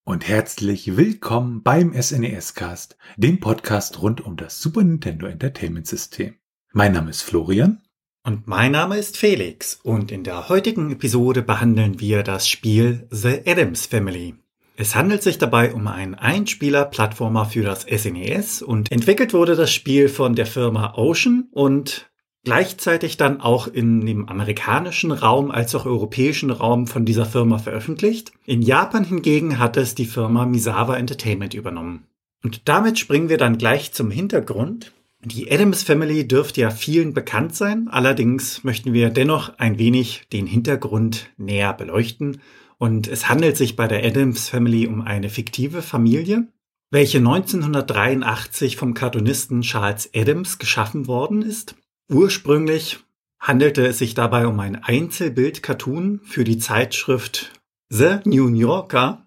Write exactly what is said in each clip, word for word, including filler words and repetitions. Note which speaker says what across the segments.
Speaker 1: Und herzlich willkommen beim S N E S-Cast, dem Podcast rund um das Super Nintendo Entertainment System. Mein Name ist Florian.
Speaker 2: Und mein Name ist Felix. Und in der heutigen Episode behandeln wir das Spiel The Addams Family. Es handelt sich dabei um einen Einspieler-Plattformer für das S N E S und entwickelt wurde das Spiel von der Firma Ocean und gleichzeitig dann auch in dem amerikanischen Raum als auch europäischen Raum von dieser Firma veröffentlicht. In Japan hingegen hat es die Firma Misawa Entertainment übernommen. Und damit springen wir dann gleich zum Hintergrund. Die Addams Family dürfte ja vielen bekannt sein, allerdings möchten wir dennoch ein wenig den Hintergrund näher beleuchten. Und es handelt sich bei der Addams Family um eine fiktive Familie, welche neunzehnhundertdreiundachtzig vom Cartoonisten Charles Addams geschaffen worden ist. Ursprünglich handelte es sich dabei um ein Einzelbild-Cartoon für die Zeitschrift The New Yorker.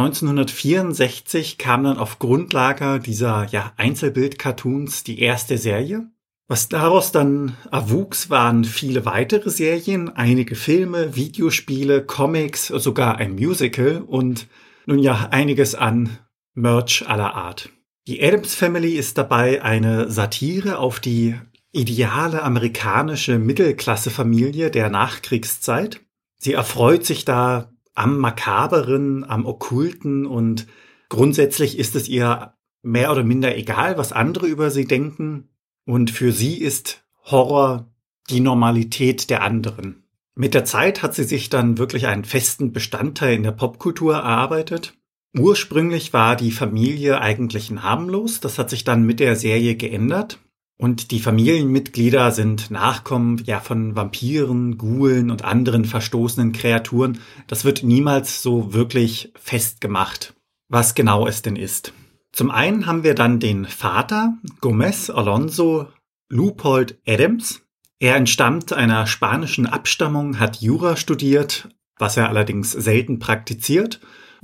Speaker 2: neunzehnhundertvierundsechzig kam dann auf Grundlage dieser ja, Einzelbild-Cartoons die erste Serie. Was daraus dann erwuchs, waren viele weitere Serien, einige Filme, Videospiele, Comics, sogar ein Musical und nun ja einiges an Merch aller Art. Die Addams Family ist dabei eine Satire auf die ideale amerikanische Mittelklassefamilie der Nachkriegszeit. Sie erfreut sich da am Makaberen, am Okkulten und grundsätzlich ist es ihr mehr oder minder egal, was andere über sie denken. Und für sie ist Horror die Normalität der anderen. Mit der Zeit hat sie sich dann wirklich einen festen Bestandteil in der Popkultur erarbeitet. Ursprünglich war die Familie eigentlich namenlos, das hat sich dann mit der Serie geändert. Und die Familienmitglieder sind Nachkommen ja von Vampiren, Ghoulen und anderen verstoßenen Kreaturen. Das wird niemals so wirklich festgemacht, was genau es denn ist. Zum einen haben wir dann den Vater, Gomez Alonso Leupold Addams. Er entstammt einer spanischen Abstammung, hat Jura studiert, was er allerdings selten praktiziert.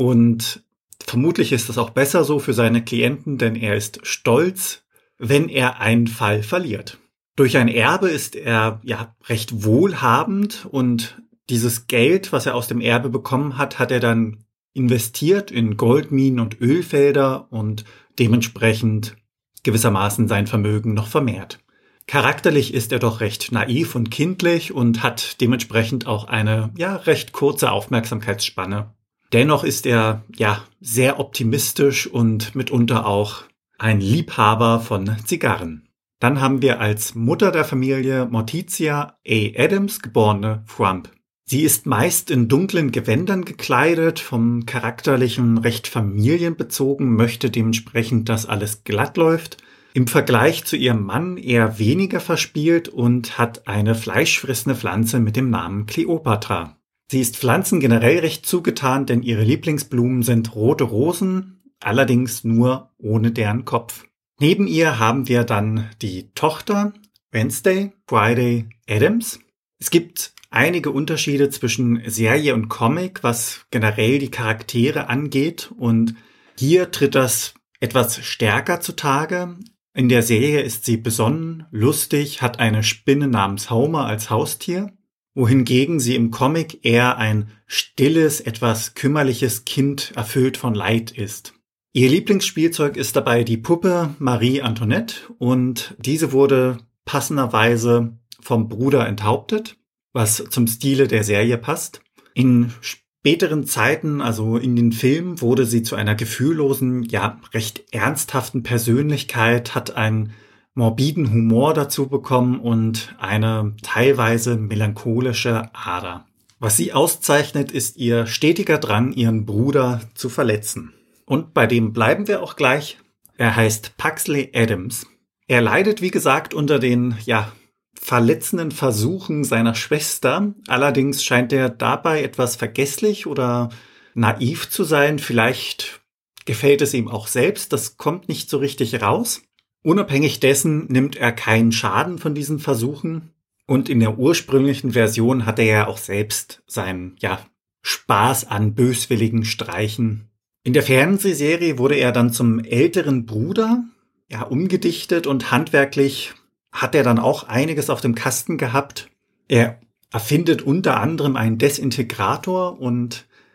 Speaker 2: Und vermutlich ist das auch besser so für seine Klienten, denn er ist stolz, wenn er einen Fall verliert. Durch ein Erbe ist er ja recht wohlhabend und dieses Geld, was er aus dem Erbe bekommen hat, hat er dann investiert in Goldminen und Ölfelder und dementsprechend gewissermaßen sein Vermögen noch vermehrt. Charakterlich ist er doch recht naiv und kindlich und hat dementsprechend auch eine ja recht kurze Aufmerksamkeitsspanne. Dennoch ist er ja sehr optimistisch und mitunter auch ein Liebhaber von Zigarren. Dann haben wir als Mutter der Familie Morticia A. Addams, geborene Frump. Sie ist meist in dunklen Gewändern gekleidet, vom Charakterlichen recht familienbezogen, möchte dementsprechend, dass alles glatt läuft. Im Vergleich zu ihrem Mann eher weniger verspielt und hat eine fleischfressende Pflanze mit dem Namen Kleopatra. Sie ist Pflanzen generell recht zugetan, denn ihre Lieblingsblumen sind rote Rosen, allerdings nur ohne deren Kopf. Neben ihr haben wir dann die Tochter Wednesday Friday Addams. Es gibt einige Unterschiede zwischen Serie und Comic, was generell die Charaktere angeht. Und hier tritt das etwas stärker zutage. In der Serie ist sie besonnen, lustig, hat eine Spinne namens Homer als Haustier, wohingegen sie im Comic eher ein stilles, etwas kümmerliches Kind erfüllt von Leid ist. Ihr Lieblingsspielzeug ist dabei die Puppe Marie Antoinette und diese wurde passenderweise vom Bruder enthauptet, was zum Stile der Serie passt. In späteren Zeiten, also in den Filmen, wurde sie zu einer gefühllosen, ja recht ernsthaften Persönlichkeit, hat einen morbiden Humor dazu bekommen und eine teilweise melancholische Ader. Was sie auszeichnet, ist ihr stetiger Drang, ihren Bruder zu verletzen. Und bei dem bleiben wir auch gleich. Er heißt Pugsley Addams. Er leidet, wie gesagt, unter den, ja, verletzenden Versuchen seiner Schwester. Allerdings scheint er dabei etwas vergesslich oder naiv zu sein. Vielleicht gefällt es ihm auch selbst. Das kommt nicht so richtig raus. Unabhängig dessen nimmt er keinen Schaden von diesen Versuchen. Und in der ursprünglichen Version hat er ja auch selbst seinen, ja, Spaß an böswilligen Streichen. In der Fernsehserie wurde er dann zum älteren Bruder, ja, umgedichtet und handwerklich hat er dann auch einiges auf dem Kasten gehabt. Er erfindet unter anderem einen Desintegrator und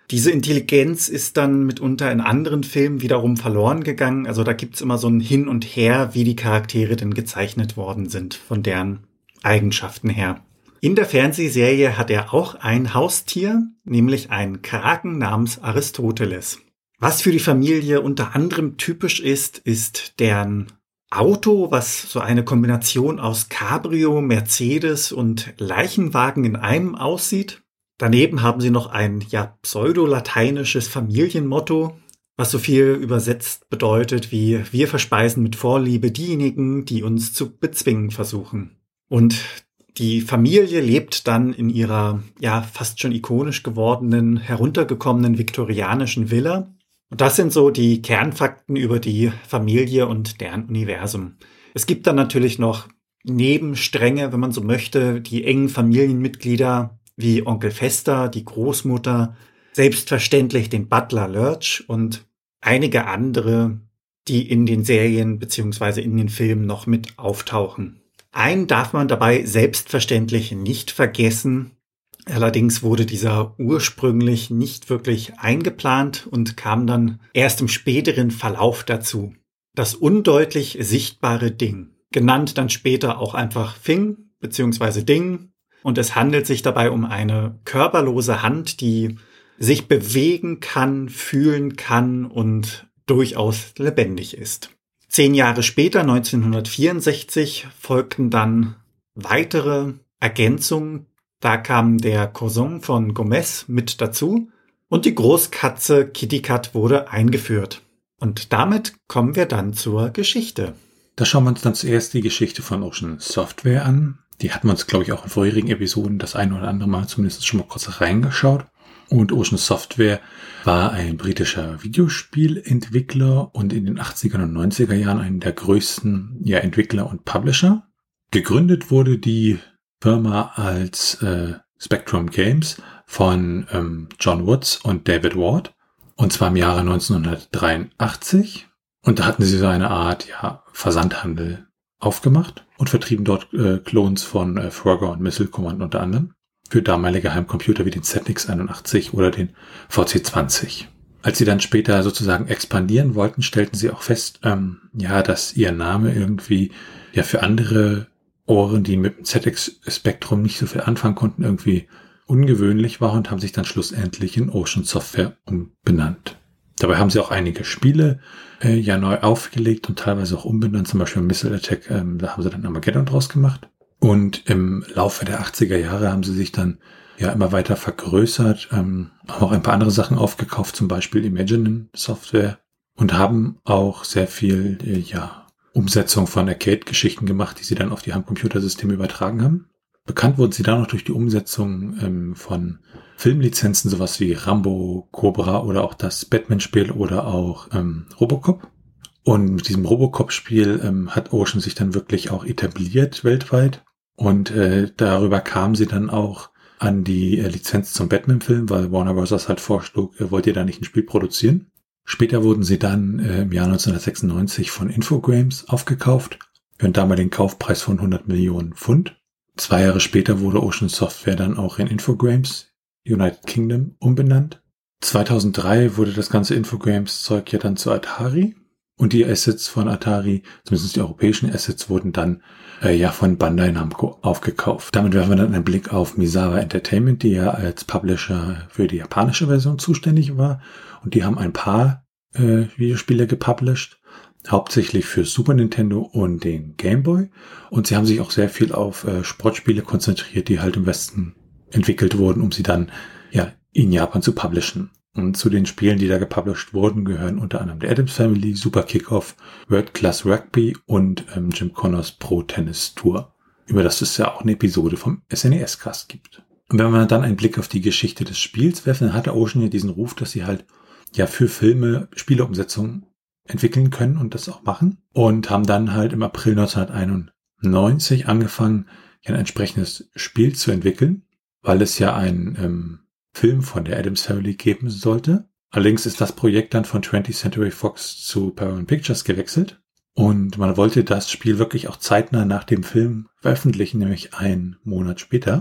Speaker 2: Diese Intelligenz ist dann mitunter in anderen Filmen wiederum verloren gegangen. Also da gibt's immer so ein Hin und Her, wie die Charaktere denn gezeichnet worden sind, von deren Eigenschaften her. In der Fernsehserie hat er auch ein Haustier, nämlich einen Kraken namens Aristoteles. Was für die Familie unter anderem typisch ist, ist deren Auto, was so eine Kombination aus Cabrio, Mercedes und Leichenwagen in einem aussieht. Daneben haben sie noch ein ja pseudo-lateinisches Familienmotto, was so viel übersetzt bedeutet wie wir verspeisen mit Vorliebe diejenigen, die uns zu bezwingen versuchen. Und die Familie lebt dann in ihrer ja fast schon ikonisch gewordenen, heruntergekommenen viktorianischen Villa. Und das sind so die Kernfakten über die Familie und deren Universum. Es gibt dann natürlich noch Nebenstränge, wenn man so möchte, die engen Familienmitglieder wie Onkel Fester, die Großmutter, selbstverständlich den Butler Lurch und einige andere, die in den Serien bzw. in den Filmen noch mit auftauchen. Einen darf man dabei selbstverständlich nicht vergessen. Allerdings wurde dieser ursprünglich nicht wirklich eingeplant und kam dann erst im späteren Verlauf dazu. Das undeutlich sichtbare Ding, genannt dann später auch einfach Thing bzw. Ding. Und es handelt sich dabei um eine körperlose Hand, die sich bewegen kann, fühlen kann und durchaus lebendig ist. Zehn Jahre später, neunzehnhundertvierundsechzig, folgten dann weitere Ergänzungen. Da kam der Cousin von Gomez mit dazu und die Großkatze Kitty Cat wurde eingeführt. Und damit kommen wir dann zur Geschichte.
Speaker 1: Da schauen wir uns dann zuerst die Geschichte von Ocean Software an. Die hatten wir uns, glaube ich, auch in vorherigen Episoden das ein oder andere Mal zumindest schon mal kurz reingeschaut. Und Ocean Software war ein britischer Videospielentwickler und in den achtziger und neunziger Jahren einer der größten ja, Entwickler und Publisher. Gegründet wurde die Firma als äh, Spectrum Games von ähm, John Woods und David Ward. Und zwar im Jahre neunzehnhundertdreiundachtzig. Und da hatten sie so eine Art ja, Versandhandel aufgemacht und vertrieben dort äh, Clones von äh, Frogger und Missile Command unter anderem für damalige Heimcomputer wie den Z X einundachtzig oder den V C zwanzig. Als sie dann später sozusagen expandieren wollten, stellten sie auch fest, ähm, ja, dass ihr Name irgendwie ja für andere Ohren, die mit dem Z X-Spektrum nicht so viel anfangen konnten, irgendwie ungewöhnlich war und haben sich dann schlussendlich in Ocean Software umbenannt. Dabei haben sie auch einige Spiele äh, ja neu aufgelegt und teilweise auch umbenannt, zum Beispiel Missile Attack, ähm, da haben sie dann Armageddon draus gemacht. Und im Laufe der achtziger Jahre haben sie sich dann ja immer weiter vergrößert, ähm, haben auch ein paar andere Sachen aufgekauft, zum Beispiel Imagineering Software und haben auch sehr viel äh, ja Umsetzung von Arcade-Geschichten gemacht, die sie dann auf die Heimcomputersysteme übertragen haben. Bekannt wurden sie dann noch durch die Umsetzung ähm, von Filmlizenzen, sowas wie Rambo, Cobra oder auch das Batman-Spiel oder auch ähm, Robocop. Und mit diesem Robocop-Spiel ähm, hat Ocean sich dann wirklich auch etabliert weltweit. Und äh, darüber kamen sie dann auch an die äh, Lizenz zum Batman-Film, weil Warner Bros. Halt vorschlug, äh, wollt ihr da nicht ein Spiel produzieren? Später wurden sie dann äh, im Jahr neunzehnhundertsechsundneunzig von Infogrames aufgekauft für einen damaligen Kaufpreis von hundert Millionen Pfund. Zwei Jahre später wurde Ocean Software dann auch in Infogrames United Kingdom umbenannt. zweitausenddrei wurde das ganze Infogrames-Zeug ja dann zu Atari. Und die Assets von Atari, zumindest die europäischen Assets, wurden dann äh, ja von Bandai Namco aufgekauft. Damit werfen wir dann einen Blick auf Misawa Entertainment, die ja als Publisher für die japanische Version zuständig war. Und die haben ein paar äh, Videospiele gepublished, hauptsächlich für Super Nintendo und den Game Boy. Und sie haben sich auch sehr viel auf äh, Sportspiele konzentriert, die halt im Westen entwickelt wurden, um sie dann ja in Japan zu publishen. Und zu den Spielen, die da gepublished wurden, gehören unter anderem der Addams Family, Super Kickoff, World Class Rugby und ähm, Jim Connors Pro Tennis Tour, über das es ja auch eine Episode vom S N E S-Cast gibt. Und wenn wir dann einen Blick auf die Geschichte des Spiels werfen, dann hatte Ocean ja diesen Ruf, dass sie halt ja für Filme Spieleumsetzungen entwickeln können und das auch machen. Und haben dann halt im April neunzehnhunderteinundneunzig angefangen, ja ein entsprechendes Spiel zu entwickeln, weil es ja ein ähm, Film von der Addams Family geben sollte. Allerdings ist das Projekt dann von twentieth Century Fox zu Paramount Pictures gewechselt und man wollte das Spiel wirklich auch zeitnah nach dem Film veröffentlichen, nämlich einen Monat später.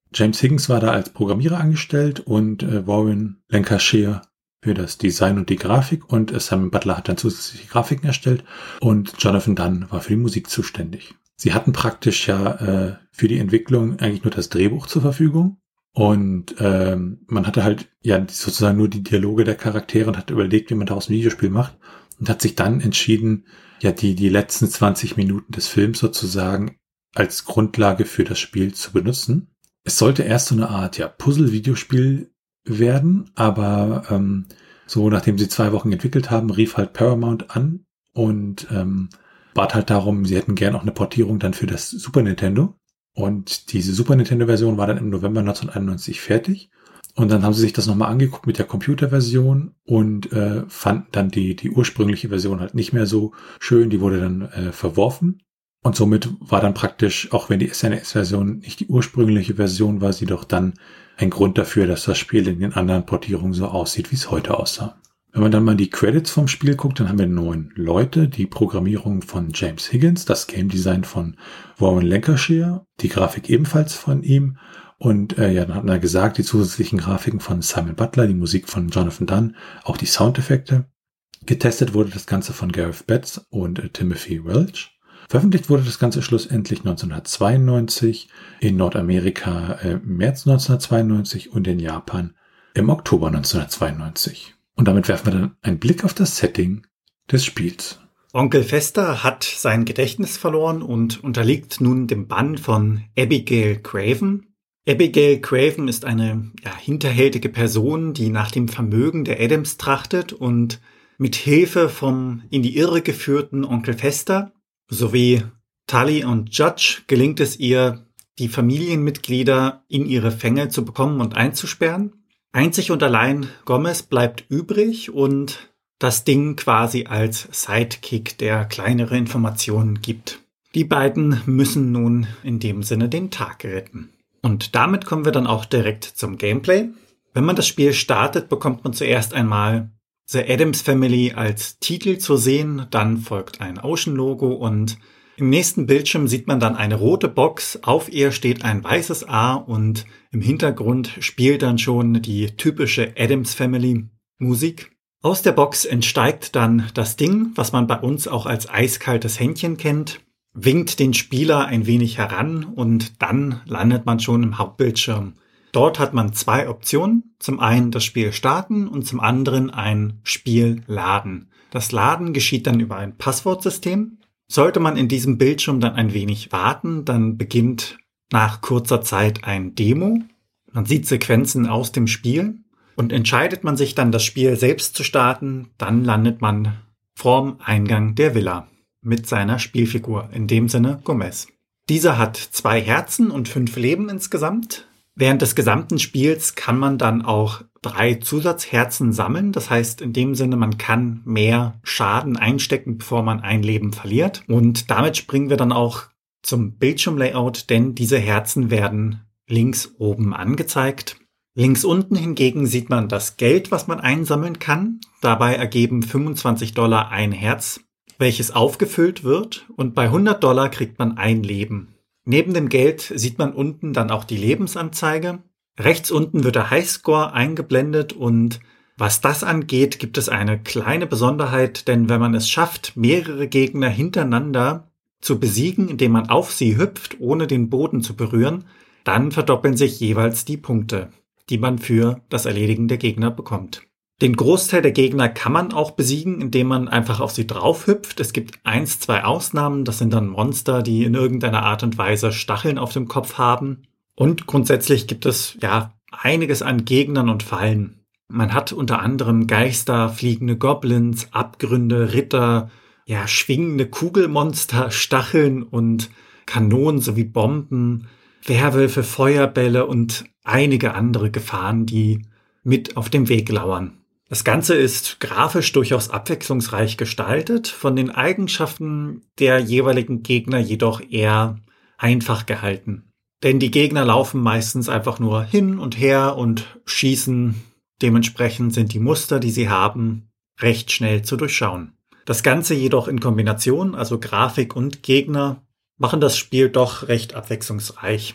Speaker 1: James Higgins war da als Programmierer angestellt und äh, Warren Lancashire für das Design und die Grafik und äh, Simon Butler hat dann zusätzliche Grafiken erstellt und Jonathan Dunn war für die Musik zuständig. Sie hatten praktisch ja äh, für die Entwicklung eigentlich nur das Drehbuch zur Verfügung und ähm, man hatte halt ja sozusagen nur die Dialoge der Charaktere und hat überlegt, wie man daraus ein Videospiel macht und hat sich dann entschieden, ja die die letzten zwanzig Minuten des Films sozusagen als Grundlage für das Spiel zu benutzen. Es sollte erst so eine Art ja Puzzle-Videospiel werden, aber ähm, so nachdem sie zwei Wochen entwickelt haben, rief halt Paramount an und ähm, bat halt darum, sie hätten gern auch eine Portierung dann für das Super Nintendo. Und diese Super Nintendo-Version war dann im November neunzehnhunderteinundneunzig fertig. Und dann haben sie sich das nochmal angeguckt mit der Computerversion und äh, fanden dann die die ursprüngliche Version halt nicht mehr so schön. Die wurde dann äh, verworfen. Und somit war dann praktisch, auch wenn die S N E S-Version nicht die ursprüngliche Version war, sie doch dann ein Grund dafür, dass das Spiel in den anderen Portierungen so aussieht, wie es heute aussah. Wenn man dann mal die Credits vom Spiel guckt, dann haben wir neun Leute, die Programmierung von James Higgins, das Game Design von Warren Lancashire, die Grafik ebenfalls von ihm und äh, ja, dann hat man gesagt, die zusätzlichen Grafiken von Simon Butler, die Musik von Jonathan Dunn, auch die Soundeffekte. Getestet wurde das Ganze von Gareth Betts und äh, Timothy Welch. Veröffentlicht wurde das Ganze schlussendlich neunzehnhundertzweiundneunzig, in Nordamerika äh, im März neunzehnhundertzweiundneunzig und in Japan im Oktober neunzehnhundertzweiundneunzig. Und damit werfen wir dann einen Blick auf das Setting des Spiels.
Speaker 2: Onkel Fester hat sein Gedächtnis verloren und unterliegt nun dem Bann von Abigail Craven. Abigail Craven ist eine ja, hinterhältige Person, die nach dem Vermögen der Addams trachtet und mit Hilfe vom in die Irre geführten Onkel Fester sowie Tully und Judge gelingt es ihr, die Familienmitglieder in ihre Fänge zu bekommen und einzusperren. Einzig und allein Gomez bleibt übrig und das Ding quasi als Sidekick, der kleinere Informationen gibt. Die beiden müssen nun in dem Sinne den Tag retten. Und damit kommen wir dann auch direkt zum Gameplay. Wenn man das Spiel startet, bekommt man zuerst einmal The Addams Family als Titel zu sehen, dann folgt ein Ocean-Logo und im nächsten Bildschirm sieht man dann eine rote Box, auf ihr steht ein weißes A und im Hintergrund spielt dann schon die typische Addams Family Musik. Aus der Box entsteigt dann das Ding, was man bei uns auch als eiskaltes Händchen kennt, winkt den Spieler ein wenig heran und dann landet man schon im Hauptbildschirm. Dort hat man zwei Optionen, zum einen das Spiel starten und zum anderen ein Spiel laden. Das Laden geschieht dann über ein Passwortsystem. Sollte man in diesem Bildschirm dann ein wenig warten, dann beginnt nach kurzer Zeit ein Demo. Man sieht Sequenzen aus dem Spiel und entscheidet man sich dann, das Spiel selbst zu starten, dann landet man vorm Eingang der Villa mit seiner Spielfigur, in dem Sinne Gomez. Dieser hat zwei Herzen und fünf Leben insgesamt. Während des gesamten Spiels kann man dann auch drei Zusatzherzen sammeln. Das heißt, in dem Sinne, man kann mehr Schaden einstecken, bevor man ein Leben verliert. Und damit springen wir dann auch zum Bildschirmlayout, denn diese Herzen werden links oben angezeigt. Links unten hingegen sieht man das Geld, was man einsammeln kann. Dabei ergeben fünfundzwanzig Dollar ein Herz, welches aufgefüllt wird. Und bei hundert Dollar kriegt man ein Leben. Neben dem Geld sieht man unten dann auch die Lebensanzeige. Rechts unten wird der Highscore eingeblendet und was das angeht, gibt es eine kleine Besonderheit, denn wenn man es schafft, mehrere Gegner hintereinander zu besiegen, indem man auf sie hüpft, ohne den Boden zu berühren, dann verdoppeln sich jeweils die Punkte, die man für das Erledigen der Gegner bekommt. Den Großteil der Gegner kann man auch besiegen, indem man einfach auf sie drauf hüpft. Es gibt eins, zwei Ausnahmen. Das sind dann Monster, die in irgendeiner Art und Weise Stacheln auf dem Kopf haben. Und grundsätzlich gibt es ja einiges an Gegnern und Fallen. Man hat unter anderem Geister, fliegende Goblins, Abgründe, Ritter, ja schwingende Kugelmonster, Stacheln und Kanonen sowie Bomben, Werwölfe, Feuerbälle und einige andere Gefahren, die mit auf dem Weg lauern. Das Ganze ist grafisch durchaus abwechslungsreich gestaltet, von den Eigenschaften der jeweiligen Gegner jedoch eher einfach gehalten. Denn die Gegner laufen meistens einfach nur hin und her und schießen. Dementsprechend sind die Muster, die sie haben, recht schnell zu durchschauen. Das Ganze jedoch in Kombination, also Grafik und Gegner, machen das Spiel doch recht abwechslungsreich.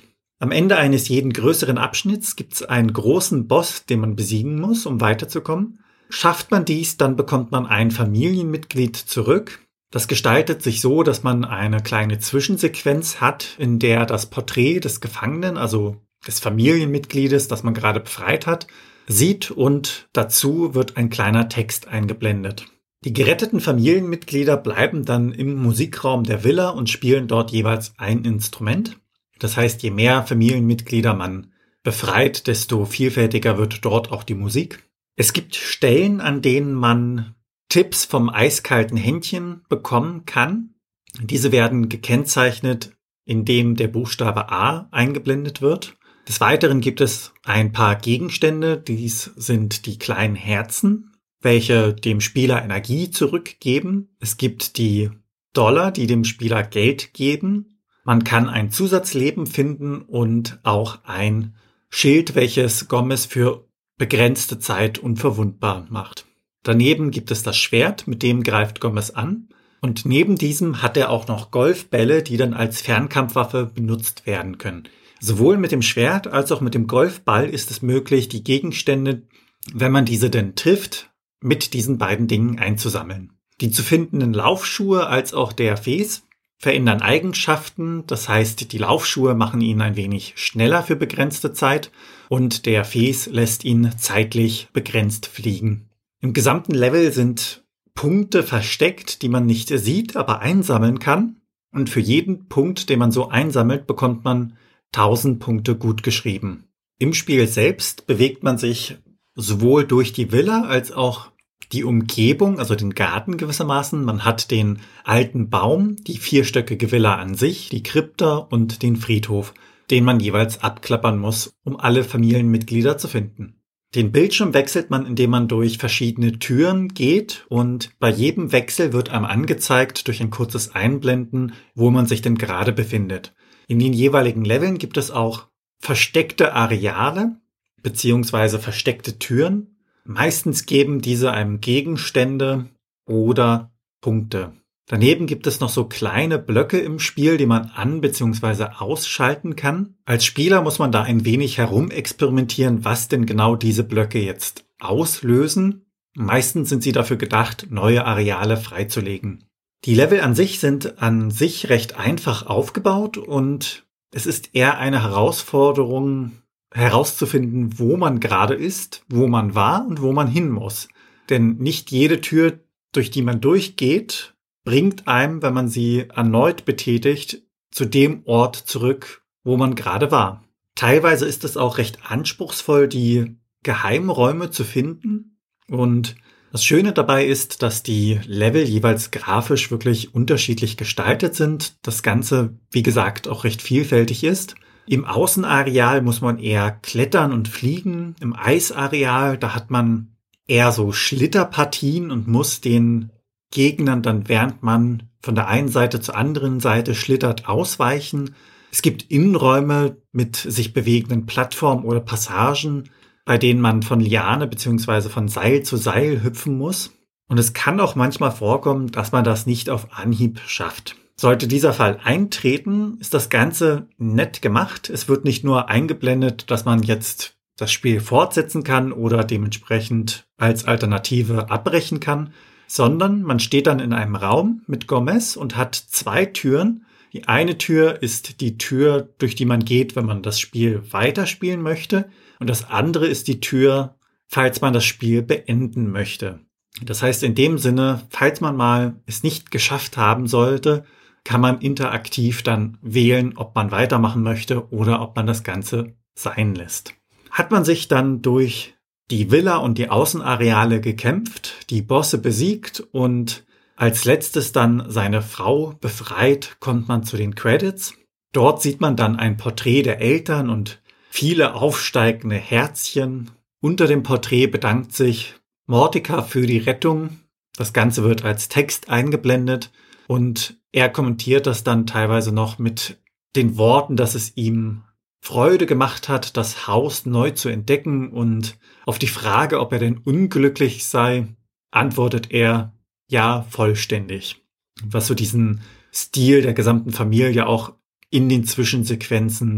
Speaker 2: Am Ende eines jeden größeren Abschnitts gibt es einen großen Boss, den man besiegen muss, um weiterzukommen. Schafft man dies, dann bekommt man ein Familienmitglied zurück. Das gestaltet sich so, dass man eine kleine Zwischensequenz hat, in der das Porträt des Gefangenen, also des Familienmitgliedes, das man gerade befreit hat, sieht und dazu wird ein kleiner Text eingeblendet. Die geretteten Familienmitglieder bleiben dann im Musikraum der Villa und spielen dort jeweils ein Instrument. Das heißt, je mehr Familienmitglieder man befreit, desto vielfältiger wird dort auch die Musik. Es gibt Stellen, an denen man Tipps vom eiskalten Händchen bekommen kann. Diese werden gekennzeichnet, indem der Buchstabe A eingeblendet wird. Des Weiteren gibt es ein paar Gegenstände. Dies sind die kleinen Herzen, welche dem Spieler Energie zurückgeben. Es gibt die Dollar, die dem Spieler Geld geben. Man kann ein Zusatzleben finden und auch ein Schild, welches Gomez für begrenzte Zeit unverwundbar macht. Daneben gibt es das Schwert, mit dem greift Gomez an. Und neben diesem hat er auch noch Golfbälle, die dann als Fernkampfwaffe benutzt werden können. Sowohl mit dem Schwert als auch mit dem Golfball ist es möglich, die Gegenstände, wenn man diese denn trifft, mit diesen beiden Dingen einzusammeln. Die zu findenden Laufschuhe als auch der Fes verändern Eigenschaften, das heißt, die Laufschuhe machen ihn ein wenig schneller für begrenzte Zeit und der Fes lässt ihn zeitlich begrenzt fliegen. Im gesamten Level sind Punkte versteckt, die man nicht sieht, aber einsammeln kann. Und für jeden Punkt, den man so einsammelt, bekommt man tausend Punkte gut geschrieben. Im Spiel selbst bewegt man sich sowohl durch die Villa als auch die Umgebung, also den Garten gewissermaßen. Man hat den alten Baum, die vierstöckige Villa an sich, die Krypta und den Friedhof, den man jeweils abklappern muss, um alle Familienmitglieder zu finden. Den Bildschirm wechselt man, indem man durch verschiedene Türen geht und bei jedem Wechsel wird einem angezeigt durch ein kurzes Einblenden, wo man sich denn gerade befindet. In den jeweiligen Leveln gibt es auch versteckte Areale beziehungsweise versteckte Türen. Meistens geben diese einem Gegenstände oder Punkte. Daneben gibt es noch so kleine Blöcke im Spiel, die man an- bzw. ausschalten kann. Als Spieler muss man da ein wenig herumexperimentieren, was denn genau diese Blöcke jetzt auslösen. Meistens sind sie dafür gedacht, neue Areale freizulegen. Die Level an sich sind an sich recht einfach aufgebaut und es ist eher eine Herausforderung, herauszufinden, wo man gerade ist, wo man war und wo man hin muss. Denn nicht jede Tür, durch die man durchgeht, bringt einem, wenn man sie erneut betätigt, zu dem Ort zurück, wo man gerade war. Teilweise ist es auch recht anspruchsvoll, die Geheimräume zu finden. Und das Schöne dabei ist, dass die Level jeweils grafisch wirklich unterschiedlich gestaltet sind. Das Ganze, wie gesagt, auch recht vielfältig ist. Im Außenareal muss man eher klettern und fliegen. Im Eisareal, da hat man eher so Schlitterpartien und muss den Gegnern dann, während man von der einen Seite zur anderen Seite schlittert, ausweichen. Es gibt Innenräume mit sich bewegenden Plattformen oder Passagen, bei denen man von Liane bzw. von Seil zu Seil hüpfen muss. Und es kann auch manchmal vorkommen, dass man das nicht auf Anhieb schafft. Sollte dieser Fall eintreten, ist das Ganze nett gemacht. Es wird nicht nur eingeblendet, dass man jetzt das Spiel fortsetzen kann oder dementsprechend als Alternative abbrechen kann, sondern man steht dann in einem Raum mit Gomez und hat zwei Türen. Die eine Tür ist die Tür, durch die man geht, wenn man das Spiel weiterspielen möchte. Und das andere ist die Tür, falls man das Spiel beenden möchte. Das heißt in dem Sinne, falls man mal es nicht geschafft haben sollte, kann man interaktiv dann wählen, ob man weitermachen möchte oder ob man das Ganze sein lässt. Hat man sich dann durch die Villa und die Außenareale gekämpft, die Bosse besiegt und als letztes dann seine Frau befreit, kommt man zu den Credits. Dort sieht man dann ein Porträt der Eltern und viele aufsteigende Herzchen. Unter dem Porträt bedankt sich Mordecai für die Rettung. Das Ganze wird als Text eingeblendet und er kommentiert das dann teilweise noch mit den Worten, dass es ihm Freude gemacht hat, das Haus neu zu entdecken, und auf die Frage, ob er denn unglücklich sei, antwortet er, ja, vollständig. Was so diesen Stil der gesamten Familie auch in den Zwischensequenzen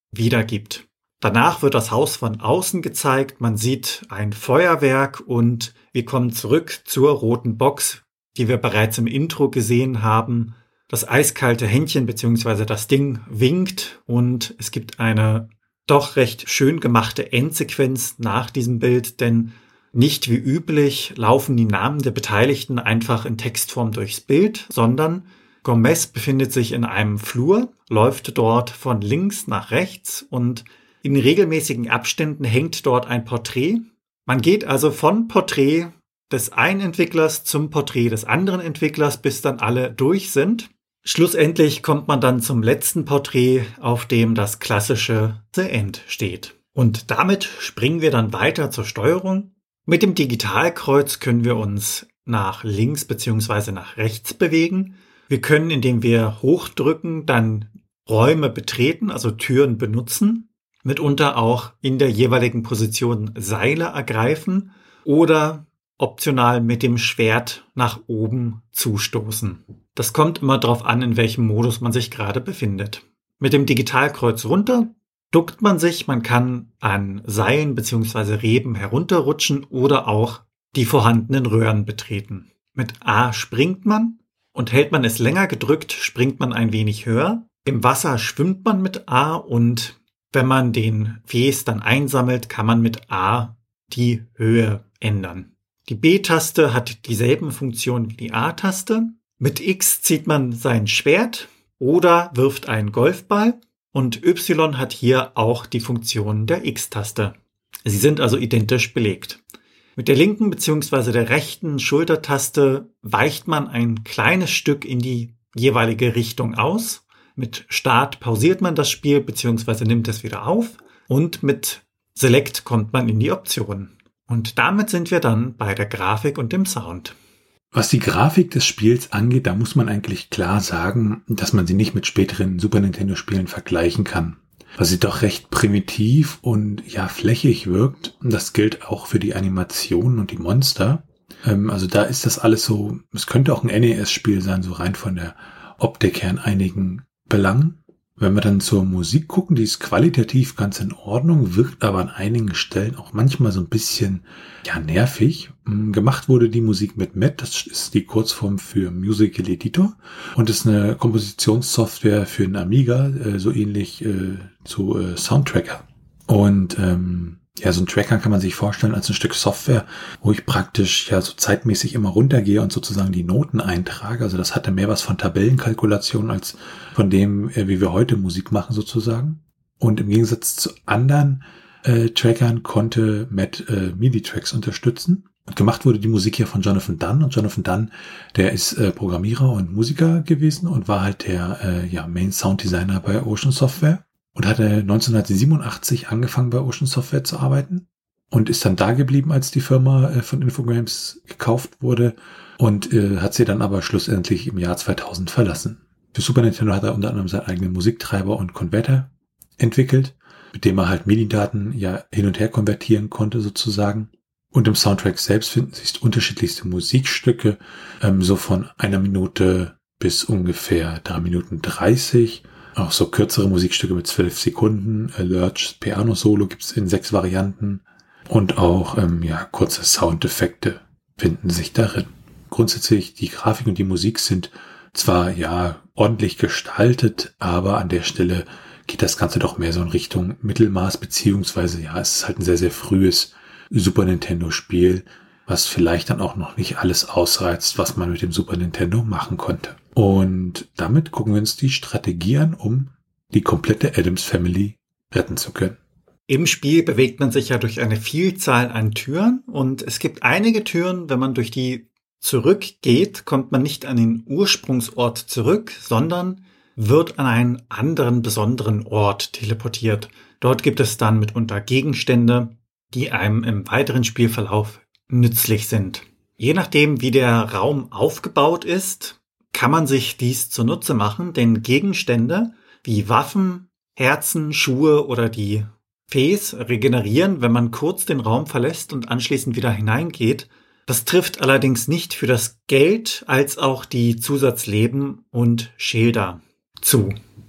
Speaker 2: wiedergibt. Danach wird das Haus von außen gezeigt, man sieht ein Feuerwerk und wir kommen zurück zur roten Box, die wir bereits im Intro gesehen haben. Das eiskalte Händchen bzw. das Ding winkt und es gibt eine doch recht schön gemachte Endsequenz nach diesem Bild, denn nicht wie üblich laufen die Namen der Beteiligten einfach in Textform durchs Bild, sondern Gomez befindet sich in einem Flur, läuft dort von links nach rechts und in regelmäßigen Abständen hängt dort ein Porträt. Man geht also von Porträt des einen Entwicklers zum Porträt des anderen Entwicklers, bis dann alle durch sind. Schlussendlich kommt man dann zum letzten Porträt, auf dem das klassische The End steht. Und damit springen wir dann weiter zur Steuerung. Mit dem Digitalkreuz können wir uns nach links bzw. nach rechts bewegen. Wir können, indem wir hochdrücken, dann Räume betreten, also Türen benutzen. Mitunter auch in der jeweiligen Position Seile ergreifen oder optional mit dem Schwert nach oben zustoßen. Das kommt immer darauf an, in welchem Modus man sich gerade befindet. Mit dem Digitalkreuz runter duckt man sich, man kann an Seilen bzw. Reben herunterrutschen oder auch die vorhandenen Röhren betreten. Mit A springt man und hält man es länger gedrückt, springt man ein wenig höher. Im Wasser schwimmt man mit A und wenn man den Fes dann einsammelt, kann man mit A die Höhe ändern. Die B-Taste hat dieselben Funktionen wie die A-Taste. Mit X zieht man sein Schwert oder wirft einen Golfball und Y hat hier auch die Funktion der X-Taste. Sie sind also identisch belegt. Mit der linken bzw. der rechten Schultertaste weicht man ein kleines Stück in die jeweilige Richtung aus. Mit Start pausiert man das Spiel bzw. nimmt es wieder auf und mit Select kommt man in die Optionen. Und damit sind wir dann bei der Grafik und dem Sound.
Speaker 1: Was die Grafik des Spiels angeht, da muss man eigentlich klar sagen, dass man sie nicht mit späteren Super Nintendo-Spielen vergleichen kann. Weil sie doch recht primitiv und ja flächig wirkt. Und das gilt auch für die Animationen und die Monster. Ähm, also da ist das alles so, es könnte auch ein N E S-Spiel sein, so rein von der Optik her in einigen Belangen. Wenn wir dann zur Musik gucken, die ist qualitativ ganz in Ordnung, wirkt aber an einigen Stellen auch manchmal so ein bisschen ja nervig. Gemacht wurde die Musik mit M E D, das ist die Kurzform für Musical Editor und ist eine Kompositionssoftware für einen Amiga, so ähnlich äh, zu äh, Soundtracker. Und ähm, ja, so ein Tracker kann man sich vorstellen als ein Stück Software, wo ich praktisch ja so zeitmäßig immer runtergehe und sozusagen die Noten eintrage. Also das hatte mehr was von Tabellenkalkulation als von dem, wie wir heute Musik machen sozusagen. Und im Gegensatz zu anderen äh, Trackern konnte M E D äh, MIDI-Tracks unterstützen. Und gemacht wurde die Musik hier von Jonathan Dunn. Und Jonathan Dunn, der ist äh, Programmierer und Musiker gewesen und war halt der äh, ja, Main Sound Designer bei Ocean Software. Und hatte neunzehnhundertsiebenundachtzig angefangen bei Ocean Software zu arbeiten und ist dann da geblieben, als die Firma äh, von Infogrames gekauft wurde und äh, hat sie dann aber schlussendlich im Jahr zweitausend verlassen. Für Super Nintendo hat er unter anderem seinen eigenen Musiktreiber und Konverter entwickelt, mit dem er halt MIDI-Daten ja hin und her konvertieren konnte sozusagen. Und im Soundtrack selbst finden sich unterschiedlichste Musikstücke, ähm, so von einer Minute bis ungefähr drei Minuten dreißig. Auch so kürzere Musikstücke mit zwölf Sekunden. Lurch Piano Solo gibt's in sechs Varianten. Und auch ähm, ja kurze Soundeffekte finden sich darin. Grundsätzlich die Grafik und die Musik sind zwar ja ordentlich gestaltet, aber an der Stelle geht das Ganze doch mehr so in Richtung Mittelmaß, beziehungsweise ja, es ist halt ein sehr, sehr frühes Super Nintendo Spiel, was vielleicht dann auch noch nicht alles ausreizt, was man mit dem Super Nintendo machen konnte. Und damit gucken wir uns die Strategie an, um die komplette Addams Family retten zu können.
Speaker 2: Im Spiel bewegt man sich ja durch eine Vielzahl an Türen und es gibt einige Türen, wenn man durch die zurückgeht, kommt man nicht an den Ursprungsort zurück, sondern wird an einen anderen besonderen Ort teleportiert. Dort gibt es dann mitunter Gegenstände, die einem im weiteren Spielverlauf nützlich sind. Je nachdem, wie der Raum aufgebaut ist, kann man sich dies zunutze machen, denn Gegenstände wie Waffen, Herzen, Schuhe oder die Fes regenerieren, wenn man kurz den Raum verlässt und anschließend wieder hineingeht. Das trifft allerdings nicht für das Geld als auch die Zusatzleben und Schilder zu.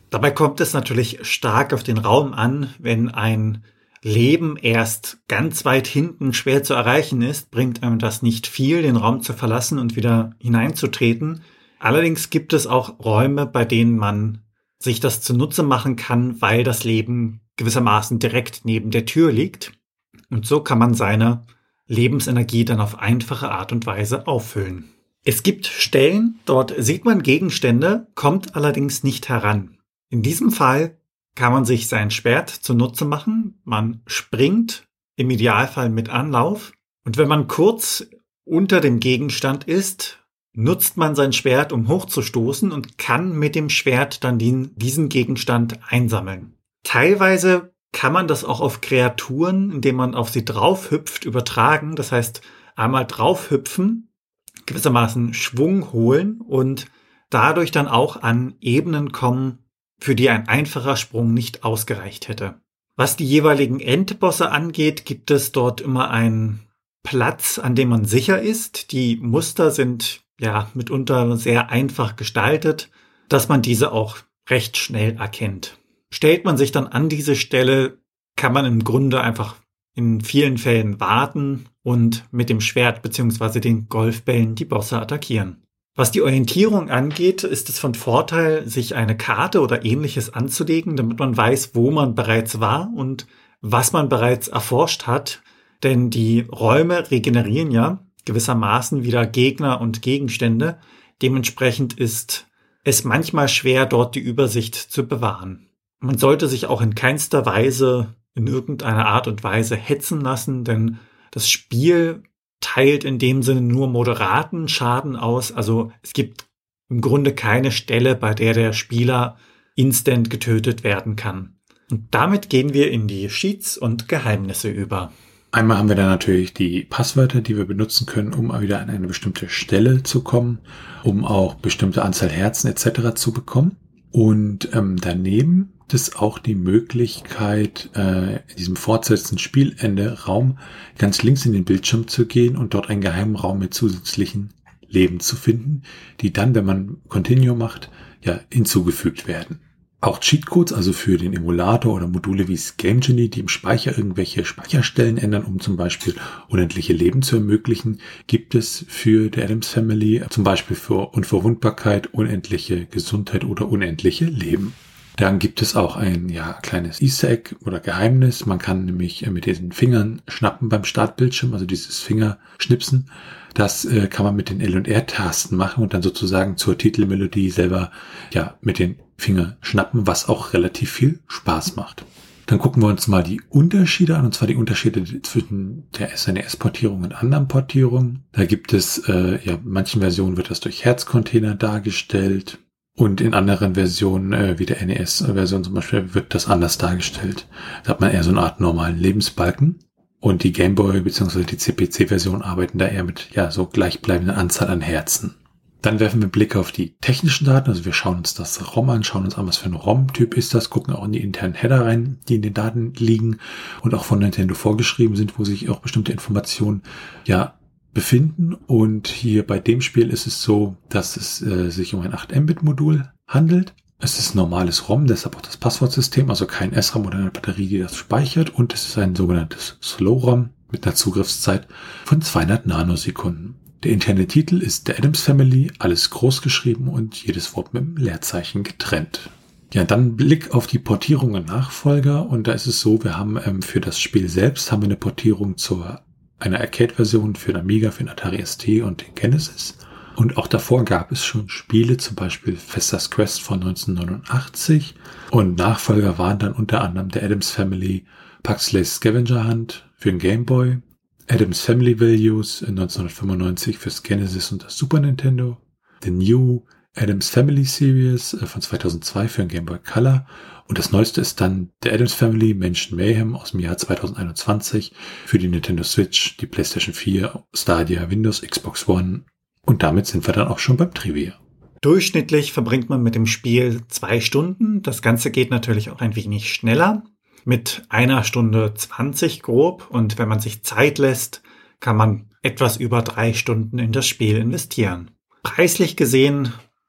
Speaker 2: Dabei kommt es natürlich stark auf den Raum an. Wenn ein Leben erst ganz weit hinten schwer zu erreichen ist, bringt einem das nicht viel, den Raum zu verlassen und wieder hineinzutreten. Allerdings gibt es auch Räume, bei denen man sich das zunutze machen kann, weil das Leben gewissermaßen direkt neben der Tür liegt. Und so kann man seine Lebensenergie dann auf einfache Art und Weise auffüllen. Es gibt Stellen, dort sieht man Gegenstände, kommt allerdings nicht heran. In diesem Fall kann man sich sein Schwert zunutze machen. Man springt im Idealfall mit Anlauf. Und wenn man kurz unter dem Gegenstand ist, nutzt man sein Schwert, um hochzustoßen und kann mit dem Schwert dann den, diesen Gegenstand einsammeln. Teilweise kann man das auch auf Kreaturen, indem man auf sie draufhüpft, übertragen. Das heißt, einmal draufhüpfen, gewissermaßen Schwung holen und dadurch dann auch an Ebenen kommen, für die ein einfacher Sprung nicht ausgereicht hätte. Was die jeweiligen Endbosse angeht, gibt es dort immer einen Platz, an dem man sicher ist. Die Muster sind ja mitunter sehr einfach gestaltet, dass man diese auch recht schnell erkennt. Stellt man sich dann an diese Stelle, kann man im Grunde einfach in vielen Fällen warten und mit dem Schwert bzw. den Golfbällen die Bosse attackieren. Was die Orientierung angeht, ist es von Vorteil, sich eine Karte oder ähnliches anzulegen, damit man weiß, wo man bereits war und was man bereits erforscht hat. Denn die Räume regenerieren ja gewissermaßen wieder Gegner und Gegenstände. Dementsprechend ist es manchmal schwer, dort die Übersicht zu bewahren. Man sollte sich auch in keinster Weise in irgendeiner Art und Weise hetzen lassen, denn das Spiel teilt in dem Sinne nur moderaten Schaden aus. Also es gibt im Grunde keine Stelle, bei der der Spieler instant getötet werden kann. Und damit gehen wir in die Cheats und Geheimnisse über.
Speaker 1: Einmal haben wir dann natürlich die Passwörter, die wir benutzen können, um wieder an eine bestimmte Stelle zu kommen, um auch bestimmte Anzahl Herzen et cetera zu bekommen. Und ähm, daneben gibt es auch die Möglichkeit, äh, in diesem fortsetzenden Spielende Raum ganz links in den Bildschirm zu gehen und dort einen geheimen Raum mit zusätzlichen Leben zu finden, die dann, wenn man Continue macht, ja hinzugefügt werden. Auch Cheatcodes, also für den Emulator oder Module wie Game Genie, die im Speicher irgendwelche Speicherstellen ändern, um zum Beispiel unendliche Leben zu ermöglichen, gibt es für die Addams Family, zum Beispiel für Unverwundbarkeit, unendliche Gesundheit oder unendliche Leben. Dann gibt es auch ein ja kleines Easter Egg oder Geheimnis. Man kann nämlich mit diesen Fingern schnappen beim Startbildschirm, also dieses Fingerschnipsen. Das äh, kann man mit den L- und R-Tasten machen und dann sozusagen zur Titelmelodie selber ja mit den Fingern schnappen, was auch relativ viel Spaß macht. Dann gucken wir uns mal die Unterschiede an, und zwar die Unterschiede zwischen der S N E S-Portierung und anderen Portierungen. Da gibt es, äh, ja, in manchen Versionen wird das durch Herzcontainer dargestellt. Und in anderen Versionen, äh, wie der N E S-Version zum Beispiel, wird das anders dargestellt. Da hat man eher so eine Art normalen Lebensbalken. Und die Gameboy bzw. die C P C-Version arbeiten da eher mit ja so gleichbleibender Anzahl an Herzen. Dann werfen wir einen Blick auf die technischen Daten. Also wir schauen uns das ROM an, schauen uns an, was für ein ROM-Typ ist das, gucken auch in die internen Header rein, die in den Daten liegen und auch von Nintendo vorgeschrieben sind, wo sich auch bestimmte Informationen ja befinden. Und hier bei dem Spiel ist es so, dass es äh, sich um ein acht Mbit Modul handelt. Es ist ein normales ROM, deshalb auch das Passwortsystem, also kein S RAM oder eine Batterie, die das speichert. Und es ist ein sogenanntes Slow-ROM mit einer Zugriffszeit von zweihundert Nanosekunden. Der interne Titel ist The Addams Family, alles groß geschrieben und jedes Wort mit einem Leerzeichen getrennt. Ja, dann Blick auf die Portierung und Nachfolger. Und da ist es so, wir haben ähm, für das Spiel selbst haben wir eine Portierung zur einer Arcade-Version für den Amiga, für den Atari S T und den Genesis. Und auch davor gab es schon Spiele, zum Beispiel Fester's Quest von neunzehnhundertneunundachtzig. Und Nachfolger waren dann unter anderem der Addams Family, Pugsley's Scavenger Hunt für den Game Boy, Addams Family Values in neunzehnhundertfünfundneunzig fürs Genesis und das Super Nintendo, The New Addams Family Series von zweitausendzwei für den Game Boy Color. Und das neueste ist dann der Addams Family Mansion Mayhem aus dem Jahr zweitausendeinundzwanzig für die Nintendo Switch, die PlayStation vier, Stadia, Windows, Xbox One. Und damit sind wir dann auch schon beim Trivia.
Speaker 2: Durchschnittlich verbringt man mit dem Spiel zwei Stunden. Das Ganze geht natürlich auch ein wenig schneller. Mit einer Stunde zwanzig grob. Und wenn man sich Zeit lässt, kann man etwas über drei Stunden in das Spiel investieren. Preislich gesehen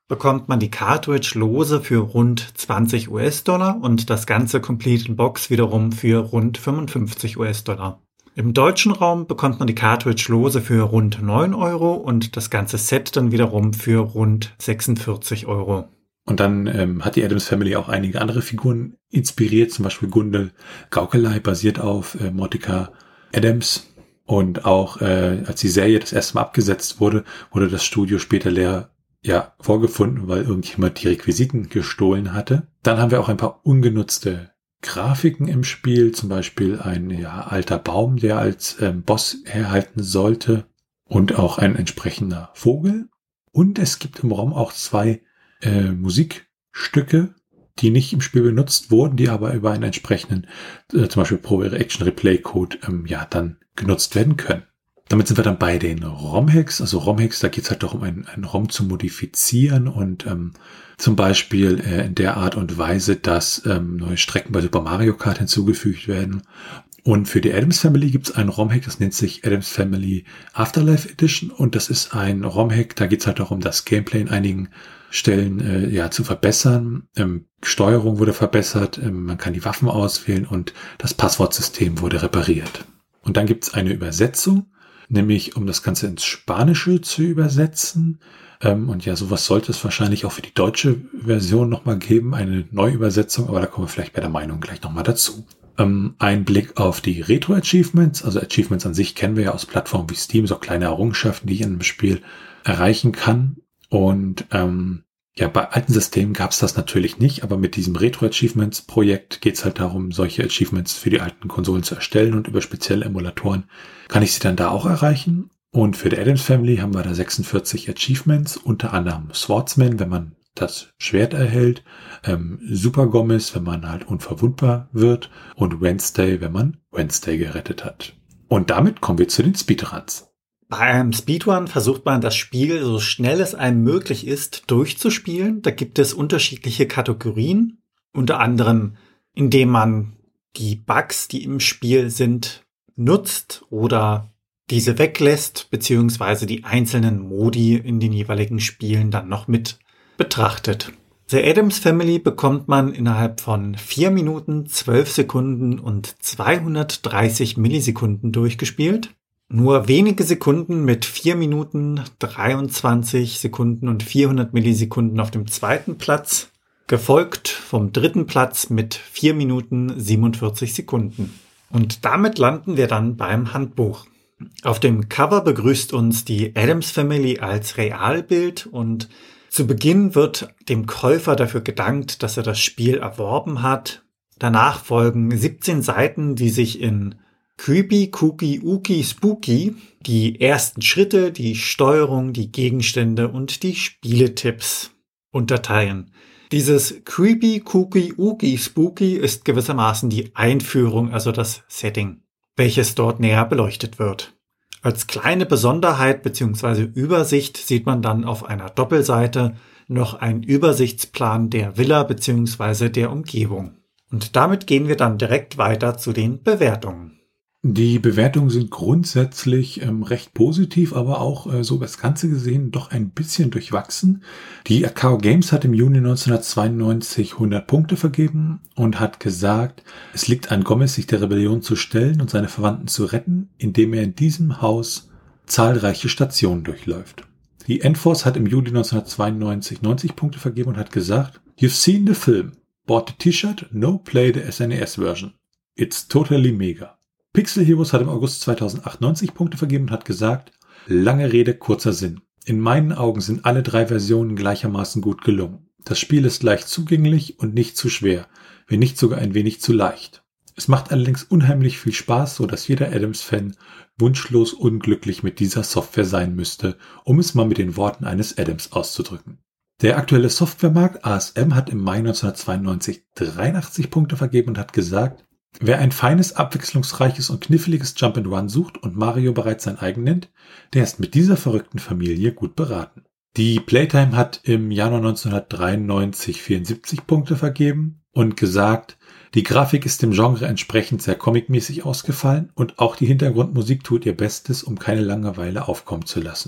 Speaker 2: bekommt man die Cartridge lose für rund zwanzig US-Dollar und das ganze Complete in Box wiederum für rund fünfundfünfzig US-Dollar. Im deutschen Raum bekommt man die Cartridge lose für rund neun Euro und das ganze Set dann wiederum für rund sechsundvierzig Euro.
Speaker 1: Und dann ähm, hat die Addams Family auch einige andere Figuren inspiriert, zum Beispiel Gundel Gaukelei basiert auf äh, Mordecai Addams. Und auch äh, als die Serie das erste Mal abgesetzt wurde, wurde das Studio später leer ja vorgefunden, weil irgendjemand die Requisiten gestohlen hatte. Dann haben wir auch ein paar ungenutzte Grafiken im Spiel, zum Beispiel ein ja, alter Baum, der als ähm, Boss herhalten sollte und auch ein entsprechender Vogel. Und es gibt im ROM auch zwei äh, Musikstücke, die nicht im Spiel benutzt wurden, die aber über einen entsprechenden, äh, zum Beispiel Pro Action Replay Code, ähm, ja, dann genutzt werden können. Damit sind wir dann bei den ROM-Hacks. Also ROM-Hacks, da geht es halt darum, ein, ein ROM zu modifizieren und ähm, zum Beispiel äh, in der Art und Weise, dass ähm, neue Strecken bei Super Mario Kart hinzugefügt werden. Und für die Addams Family gibt es einen ROM-Hack, das nennt sich Addams Family Afterlife Edition. Und das ist ein ROM-Hack, da geht es halt darum, das Gameplay in einigen Stellen äh, ja zu verbessern. Ähm, Steuerung wurde verbessert, ähm, man kann die Waffen auswählen und das Passwortsystem wurde repariert. Und dann gibt es eine Übersetzung, nämlich um das Ganze ins Spanische zu übersetzen. Ähm, und ja, sowas sollte es wahrscheinlich auch für die deutsche Version nochmal geben, eine Neuübersetzung, aber da kommen wir vielleicht bei der Meinung gleich nochmal dazu. Ähm, ein Blick auf die Retro-Achievements, also Achievements an sich kennen wir ja aus Plattformen wie Steam, so kleine Errungenschaften, die ich in einem Spiel erreichen kann. Und ähm, ja, bei alten Systemen gab es das natürlich nicht, aber mit diesem Retro-Achievements-Projekt geht es halt darum, solche Achievements für die alten Konsolen zu erstellen und über spezielle Emulatoren kann ich sie dann da auch erreichen. Und für die Addams Family haben wir da sechsundvierzig Achievements, unter anderem Swordsman, wenn man das Schwert erhält, ähm, Super Gomez, wenn man halt unverwundbar wird und Wednesday, wenn man Wednesday gerettet hat. Und damit kommen wir zu den Speedruns.
Speaker 2: Bei einem Speedrun versucht man das Spiel so schnell es einem möglich ist durchzuspielen. Da gibt es unterschiedliche Kategorien, unter anderem indem man die Bugs, die im Spiel sind, nutzt oder diese weglässt, beziehungsweise die einzelnen Modi in den jeweiligen Spielen dann noch mit betrachtet. The Addams Family bekommt man innerhalb von vier Minuten, zwölf Sekunden und zweihundertdreißig Millisekunden durchgespielt. Nur wenige Sekunden mit vier Minuten, dreiundzwanzig Sekunden und vierhundert Millisekunden auf dem zweiten Platz, gefolgt vom dritten Platz mit vier Minuten, siebenundvierzig Sekunden. Und damit landen wir dann beim Handbuch. Auf dem Cover begrüßt uns die Addams Family als Realbild und zu Beginn wird dem Käufer dafür gedankt, dass er das Spiel erworben hat. Danach folgen siebzehn Seiten, die sich in Creepy, Kooky, Ooky, Spooky, die ersten Schritte, die Steuerung, die Gegenstände und die Spieletipps unterteilen. Dieses Creepy, Kooky, Ooky, Spooky ist gewissermaßen die Einführung, also das Setting, welches dort näher beleuchtet wird. Als kleine Besonderheit bzw. Übersicht sieht man dann auf einer Doppelseite noch einen Übersichtsplan der Villa bzw. der Umgebung. Und damit gehen wir dann direkt weiter zu den Bewertungen.
Speaker 1: Die Bewertungen sind grundsätzlich ähm, recht positiv, aber auch äh, so das Ganze gesehen doch ein bisschen durchwachsen. Die Akao Games hat im Juni neunzehnhundertzweiundneunzig hundert Punkte vergeben und hat gesagt, es liegt an Gomez, sich der Rebellion zu stellen und seine Verwandten zu retten, indem er in diesem Haus zahlreiche Stationen durchläuft. Die Enforce hat im Juli neunzehnhundertzweiundneunzig neunzig Punkte vergeben und hat gesagt, You've seen the film, bought the T-Shirt, no play the S N E S version. It's totally mega. Pixel Heroes hat im August zweitausendacht neunzig Punkte vergeben und hat gesagt, lange Rede, kurzer Sinn. In meinen Augen sind alle drei Versionen gleichermaßen gut gelungen. Das Spiel ist leicht zugänglich und nicht zu schwer, wenn nicht sogar ein wenig zu leicht. Es macht allerdings unheimlich viel Spaß, so dass jeder Addams-Fan wunschlos unglücklich mit dieser Software sein müsste, um es mal mit den Worten eines Addams auszudrücken. Der aktuelle Softwaremarkt A S M hat im Mai neunzehnhundertzweiundneunzig dreiundachtzig Punkte vergeben und hat gesagt, wer ein feines, abwechslungsreiches und kniffliges Jump-and-Run sucht und Mario bereits sein eigen nennt, der ist mit dieser verrückten Familie gut beraten. Die Playtime hat im Januar neunzehnhundertdreiundneunzig vierundsiebzig Punkte vergeben und gesagt, die Grafik ist dem Genre entsprechend sehr comicmäßig ausgefallen und auch die Hintergrundmusik tut ihr Bestes, um keine Langeweile aufkommen zu lassen.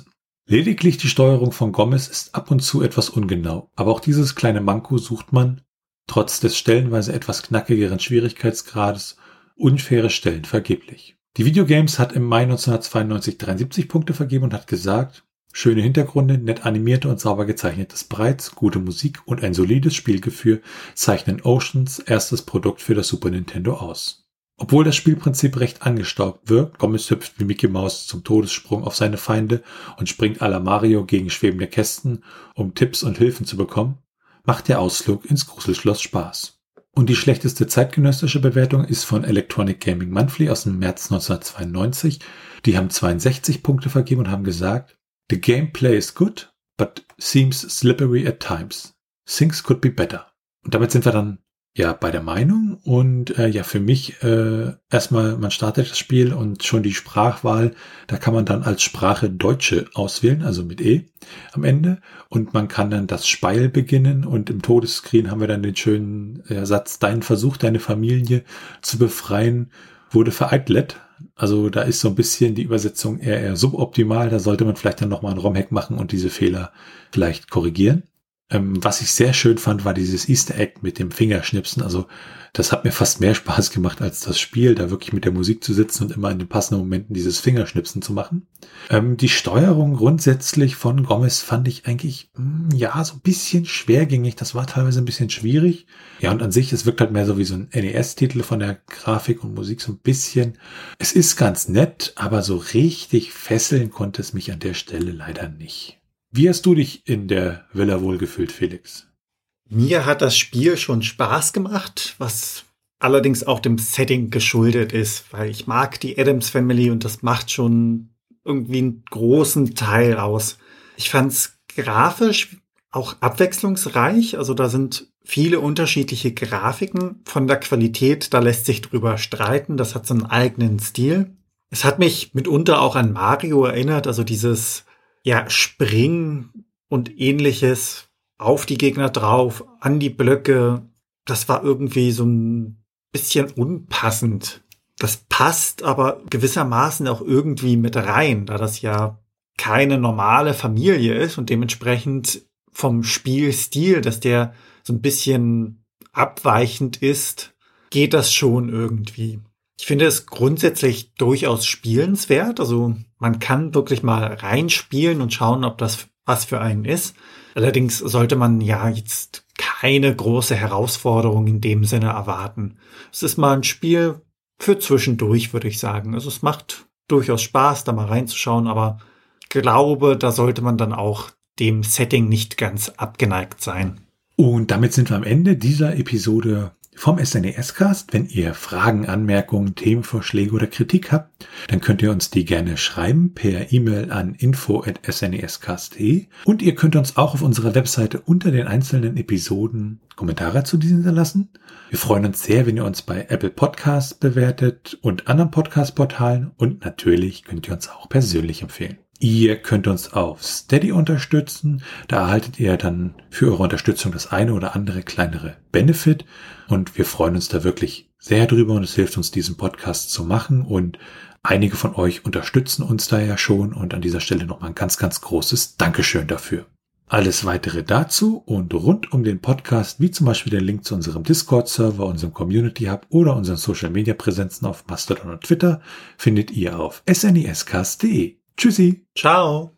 Speaker 1: Lediglich die Steuerung von Gomez ist ab und zu etwas ungenau, aber auch dieses kleine Manko sucht man, trotz des stellenweise etwas knackigeren Schwierigkeitsgrades, unfaire Stellen vergeblich. Die Videogames hat im Mai neunzehnhundertzweiundneunzig dreiundsiebzig Punkte vergeben und hat gesagt, schöne Hintergründe, nett animierte und sauber gezeichnetes Sprites, gute Musik und ein solides Spielgefühl zeichnen Oceans erstes Produkt für das Super Nintendo aus. Obwohl das Spielprinzip recht angestaubt wirkt, Gomez hüpft wie Mickey Mouse zum Todessprung auf seine Feinde und springt à la Mario gegen schwebende Kästen, um Tipps und Hilfen zu bekommen, macht der Ausflug ins Gruselschloss Spaß. Und die schlechteste zeitgenössische Bewertung ist von Electronic Gaming Monthly aus dem März neunzehnhundertzweiundneunzig. Die haben zweiundsechzig Punkte vergeben und haben gesagt, The gameplay is good, but seems slippery at times. Things could be better. Und damit sind wir dann ja bei der Meinung und äh, ja für mich äh, erstmal, man startet das Spiel und schon die Sprachwahl, da kann man dann als Sprache Deutsche auswählen, also mit E am Ende, und man kann dann das Spiel beginnen und im Todesscreen haben wir dann den schönen äh, Satz, dein Versuch, deine Familie zu befreien, wurde vereitelt. Also da ist so ein bisschen die Übersetzung eher, eher suboptimal, da sollte man vielleicht dann nochmal einen ROM-Hack machen und diese Fehler vielleicht korrigieren. Ähm, was ich sehr schön fand, war dieses Easter Egg mit dem Fingerschnipsen. Also das hat mir fast mehr Spaß gemacht als das Spiel, da wirklich mit der Musik zu sitzen und immer in den passenden Momenten dieses Fingerschnipsen zu machen. Ähm, die Steuerung grundsätzlich von Gomez fand ich eigentlich, mh, ja, so ein bisschen schwergängig. Das war teilweise ein bisschen schwierig. Ja, und an sich, es wirkt halt mehr so wie so ein N E S-Titel von der Grafik und Musik so ein bisschen. Es ist ganz nett, aber so richtig fesseln konnte es mich an der Stelle leider nicht. Wie hast du dich in der Villa wohlgefühlt, Felix?
Speaker 2: Mir hat das Spiel schon Spaß gemacht, was allerdings auch dem Setting geschuldet ist, weil ich mag die Addams Family und das macht schon irgendwie einen großen Teil aus. Ich fand's grafisch auch abwechslungsreich, also da sind viele unterschiedliche Grafiken von der Qualität, da lässt sich drüber streiten, das hat so einen eigenen Stil. Es hat mich mitunter auch an Mario erinnert, also dieses ja, Springen und ähnliches auf die Gegner drauf, an die Blöcke. Das war irgendwie so ein bisschen unpassend. Das passt aber gewissermaßen auch irgendwie mit rein, da das ja keine normale Familie ist und dementsprechend vom Spielstil, dass der so ein bisschen abweichend ist, geht das schon irgendwie. Ich finde es grundsätzlich durchaus spielenswert. Also man kann wirklich mal reinspielen und schauen, ob das was für einen ist. Allerdings sollte man ja jetzt keine große Herausforderung in dem Sinne erwarten. Es ist mal ein Spiel für zwischendurch, würde ich sagen. Also es macht durchaus Spaß, da mal reinzuschauen, aber ich glaube, da sollte man dann auch dem Setting nicht ganz abgeneigt sein.
Speaker 1: Und damit sind wir am Ende dieser Episode vom S N E S-Cast. Wenn ihr Fragen, Anmerkungen, Themenvorschläge oder Kritik habt, dann könnt ihr uns die gerne schreiben per E-Mail an info at s n e s cast punkt d e und ihr könnt uns auch auf unserer Webseite unter den einzelnen Episoden Kommentare zu diesen hinterlassen. Wir freuen uns sehr, wenn ihr uns bei Apple Podcasts bewertet und anderen Podcast-Portalen und natürlich könnt ihr uns auch persönlich empfehlen. Ihr könnt uns auf Steady unterstützen. Da erhaltet ihr dann für eure Unterstützung das eine oder andere kleinere Benefit. Und wir freuen uns da wirklich sehr drüber und es hilft uns, diesen Podcast zu machen. Und einige von euch unterstützen uns da ja schon. Und an dieser Stelle nochmal ein ganz, ganz großes Dankeschön dafür. Alles weitere dazu und rund um den Podcast, wie zum Beispiel der Link zu unserem Discord-Server, unserem Community Hub oder unseren Social-Media-Präsenzen auf Mastodon und Twitter, findet ihr auf s n e s cast punkt d e. Tschüssi.
Speaker 2: Ciao.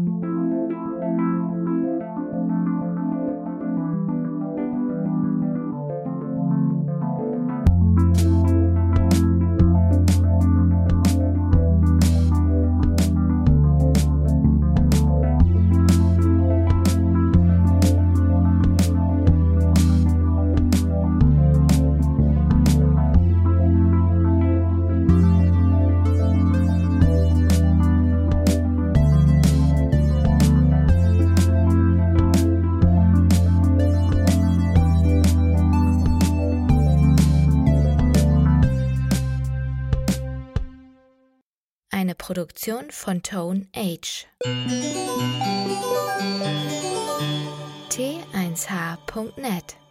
Speaker 3: Eine Produktion von Tone Age. T eins h punkt net